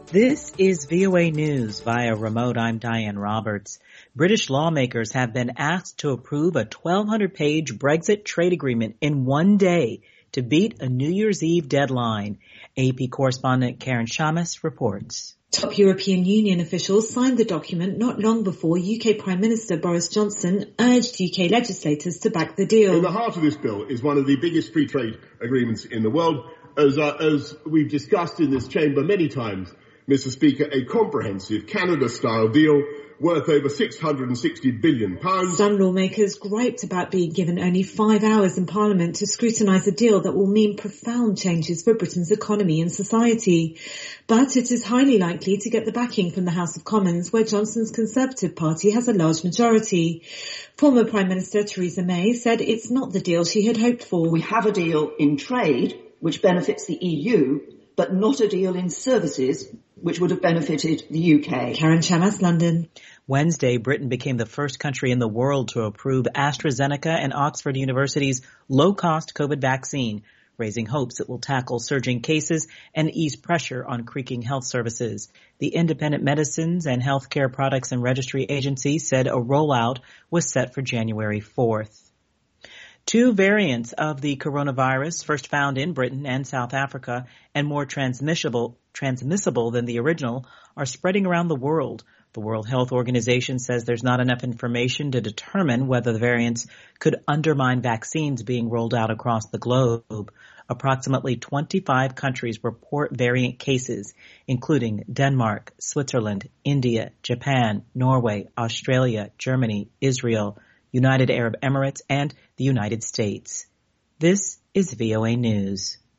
This is VOA News via remote. I'm Diane Roberts. British lawmakers have been asked to approve a 1,200-page Brexit trade agreement in one day to beat a New Year's Eve deadline. AP correspondent Karen Shamas reports. Top European Union officials signed the document not long before UK Prime Minister Boris Johnson urged UK legislators to back the deal. In the heart of this bill is one of the biggest free trade agreements in the world. As we've discussed in this chamber many times, Mr. Speaker, a comprehensive Canada-style deal worth over £660 billion. Some lawmakers griped about being given only 5 hours in Parliament to scrutinise a deal that will mean profound changes for Britain's economy and society. But it is highly likely to get the backing from the House of Commons, where Johnson's Conservative Party has a large majority. Former Prime Minister Theresa May said it's not the deal she had hoped for. We have a deal in trade which benefits the EU, but not a deal in services which would have benefited the UK. Karen Shamas, London. Wednesday, Britain became the first country in the world to approve AstraZeneca and Oxford University's low-cost COVID vaccine, raising hopes it will tackle surging cases and ease pressure on creaking health services. The Independent Medicines and Healthcare Products and Registry Agency said a rollout was set for January 4th. Two variants of the coronavirus, first found in Britain and South Africa and more transmissible than the original, are spreading around the world. The World Health Organization says there's not enough information to determine whether the variants could undermine vaccines being rolled out across the globe. Approximately 25 countries report variant cases, including Denmark, Switzerland, India, Japan, Norway, Australia, Germany, Israel, United Arab Emirates, and the United States. This is VOA News.